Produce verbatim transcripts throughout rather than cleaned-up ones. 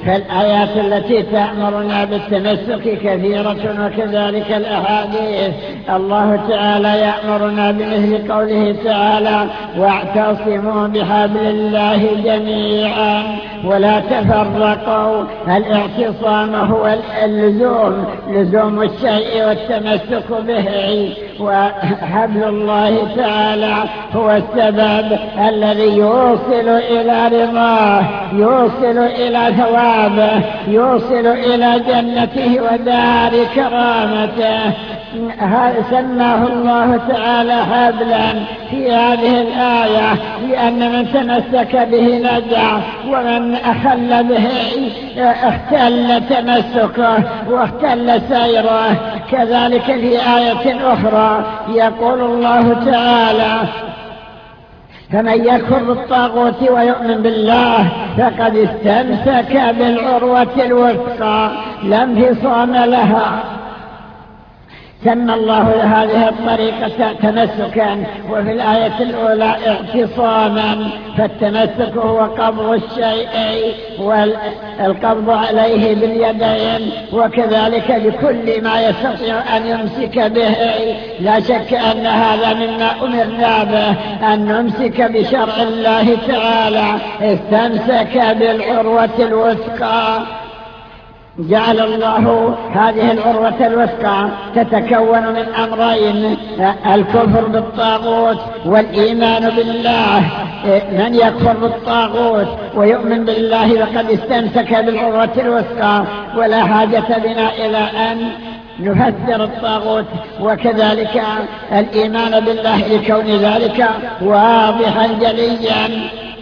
فالآيات التي تأمرنا بالتمسك كثيرة، وكذلك الأحاديث. الله تعالى يأمرنا بمثل قوله تعالى: واعتصموا بحبل الله جميعا ولا تفرقوا. الاعتصام هو اللزوم، لزوم الشيء والتمسك به، وحبل الله تعالى هو السبب الذي يوصل إلى رضاه، يوصل إلى ثوابه، يوصل إلى جنته ودار كرامته. سماه الله تعالى حبلا في هذه الآية، لأن من تمسك به نجا، ومن أخل به اختل تمسكه واختل سيره. كذلك في آية أخرى يقول الله تعالى: فمن يكفر بالطاغوت ويؤمن بالله فقد استمسك بالعروة الوثقى لا انفصام لها. سمى الله هذه الطريقة تمسكا، وفي الآية الأولى اعتصاما. فالتمسك هو قبض الشيء والقبض عليه باليدين، وكذلك بكل ما يستطيع أن يمسك به. لا شك أن هذا مما أمرنا به، أن نمسك بشرع الله تعالى. استمسك بالعروة الوثقى. جعل الله هذه العروة الوثقى تتكون من أمرين: الكفر بالطاغوت والإيمان بالله. من يكفر بالطاغوت ويؤمن بالله فقد استمسك بالعروة الوثقى، ولا حاجة بنا إلى أن نفسر الطاغوت. وكذلك الإيمان بالله لكون ذلك واضحا جليا.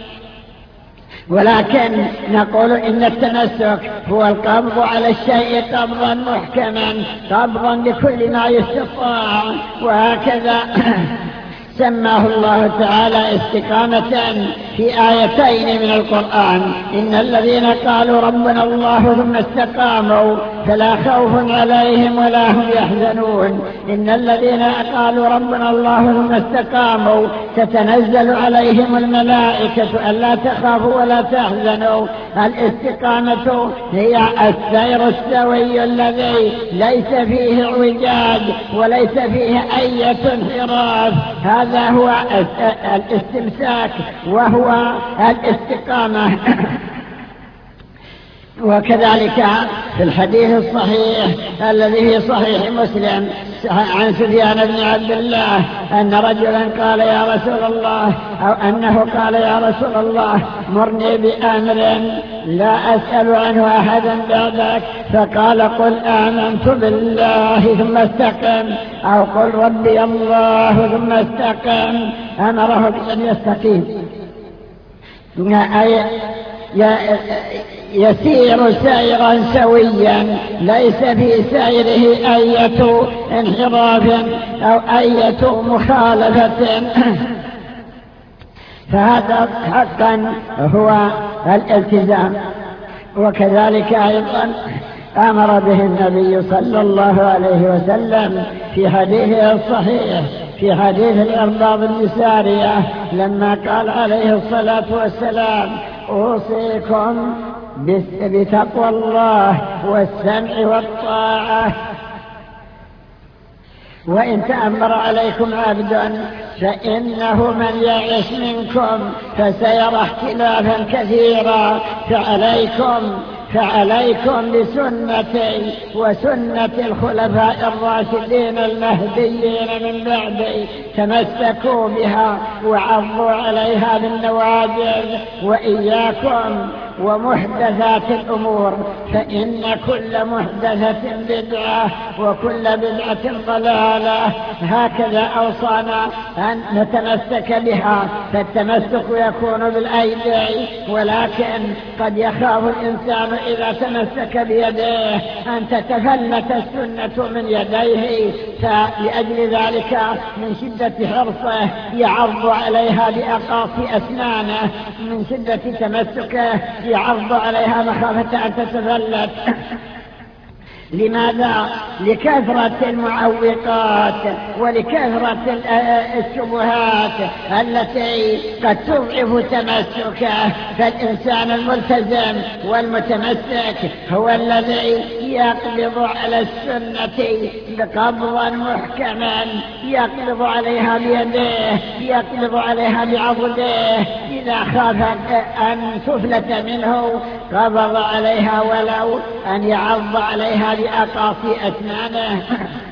ولكن نقول إن التمسك هو القبض على الشيء قبضا محكما، قبضا بكل ما يستطاع. وهكذا سماه الله تعالى استقامة في آيتين من القرآن: إن الذين قالوا ربنا الله ثم استقاموا فلا خوف عليهم ولا هم يحزنون. إن الذين قالوا ربنا الله ثم استقاموا تتنزل عليهم الملائكة ألا تخافوا ولا تحزنوا. الاستقامة هي السير السوي الذي ليس فيه اعوجاج وليس فيه أي انحراف. هذا هو الاستمساك وهو الاستقامة. وكذلك في الحديث الصحيح الذي في صحيح مسلم عن سفيان بن عبد الله أن رجلا قال: يا رسول الله، أو أنه قال: يا رسول الله، مرني بأمر لا أسأل عنه أحدا بعدك. فقال: قل آمنت بالله ثم استقم، أو قل ربي الله ثم استقم. أمره بأن يستقيم، يسير سيرا سويا ليس في سيره أية انحراف أو أية مخالفة. فهذا حقا هو الالتزام. وكذلك أيضا أمر به النبي صلى الله عليه وسلم في حديثه الصحيح، في حديث الإرباض بن سارية لما قال عليه الصلاة والسلام: أوصيكم بتقوى الله والسمع والطاعة، وإن تأمر عليكم عبد فإنه من يعش منكم فسيرى اختلافا كثيرا، فعليكم فعليكم بسنتي وسنة الخلفاء الراشدين المهديين من بعدي، تمسكوا بها وعضوا عليها بالنواجذ. وإياكم ومحدثات الأمور، فإن كل محدثة بدعة وكل بدعة ضلالة. هكذا أوصانا أن نتمسك بها. فالتمسك يكون بالأيدي، ولكن قد يخاف الإنسان إذا تمسك بيديه أن تتفلت السنة من يديه، فلأجل ذلك من شدة حرصه يعض عليها بأقاصي أسنانه، من شدة تمسكه يعض عليها مخافة أن تتفلت. لماذا؟ لكثرة المعوقات ولكثرة الشبهات التي قد تضعف تمسكه. فالإنسان الملتزم والمتمسك هو الذي يقبض على السنة بقبضا محكما، يقبض عليها بيده، يقبض عليها بعضده، إذا خاف أن تفلت منه قبض عليها ولو أن يعض عليها بأقاصي أسنانه.